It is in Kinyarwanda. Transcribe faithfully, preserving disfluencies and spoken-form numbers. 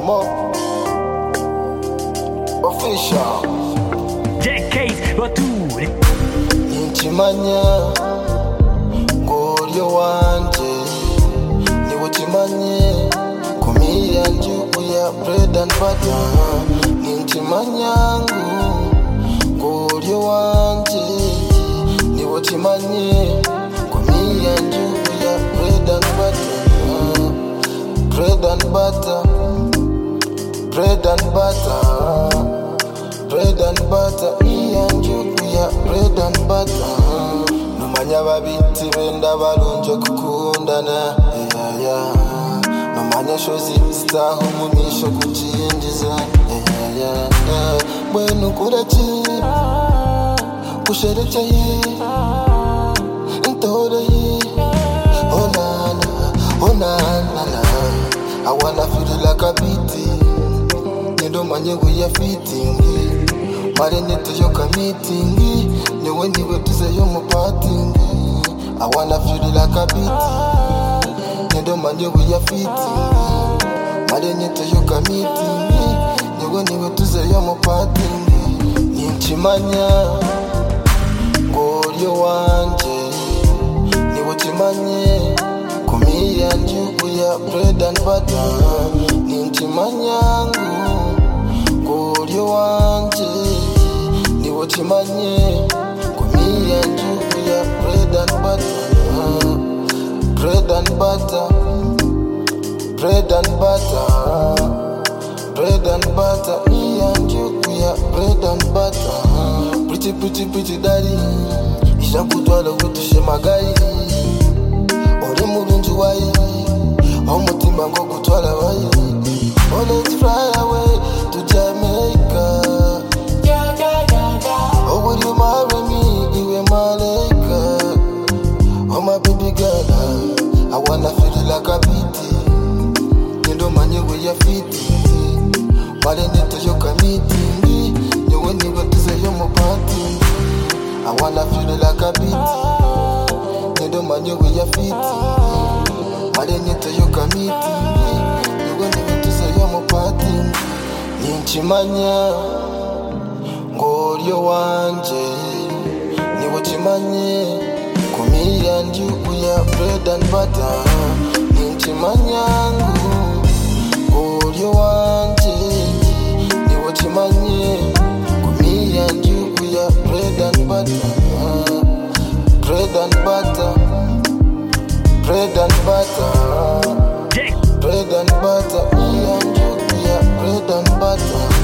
Momo Official Decades bature Inchimanya Ngoryo wanje Niwe chimanye Kumia njuku ya bread and butter Ninchimanyangu Ngoryo wanje Niwe chimanye Kumia njuku ya bread and butter Bread and butter Bread and butter Bread and butter Iya njuku ya bread and butter Numanya babiti benda balunje kukundana yeah, yeah. Numanya shozi staho mumisho kuchinjiza yeah, yeah, yeah. Bwenu kurachi kusherekeye Ntoreye Oh na na, oh na na na I wanna feel like a beating Nindo manye we ya fitting Mare neto yo ka meeting Niwe niwe tuze yo mu parting I wanna feel like a beating Nindo manye we ya fitting Mare neto yo ka meeting Niwe niwe tuze yo mu parting Ninchimanya Ngoryo wanje Niwe chimanye Kumia njuku ya bread and butter Ninchimanyangu Ngoryo wanje Niwe chimanye Kumia njuku ya bread and butter Bread and butter Bread and butter Bread and butter Iya njuku ya bread and butter Pretty pretty pretty daddy Isha kutwala kutushe magari Ori murunji wayi Omutimba ngo kutwala wayi Oh let's fly away to Jamaica Oh will you marry me iwe malaika Oh my baby girl I wanna feel like a beating Nindo manye we ya fitting Mare neto yo ka meeting Niwe niwe tuze yo mu party I wanna feel like a beating Nindo manye we ya fitting Mare neto yo ka meeting Niwe niwe tuze yo mu party Ninchimanya Ngoryo wanje Niwe chimanye Kumia njuku ya bread and butter Ninchimanyangu Ngoryo wanje Niwe chimanye Kumia njuku ya bread and butter Bread and butter Bread and butter Bread and butter Iya njuku ya bread and butter